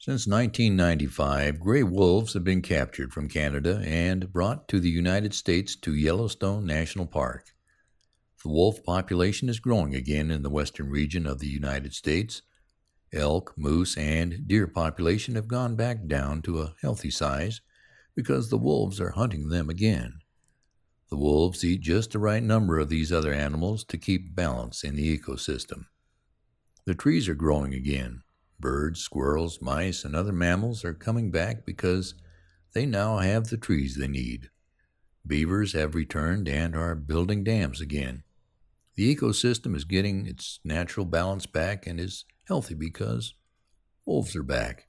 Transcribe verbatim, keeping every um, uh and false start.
Since nineteen ninety-five, gray wolves have been captured from Canada and brought to the United States to Yellowstone National Park. The wolf population is growing again in the western region of the United States. Elk, moose, and deer population have gone back down to a healthy size because the wolves are hunting them again. The wolves eat just the right number of these other animals to keep balance in the ecosystem. The trees are growing again. Birds, squirrels, mice, and other mammals are coming back because they now have the trees they need. Beavers have returned and are building dams again. The ecosystem is getting its natural balance back and is healthy because wolves are back.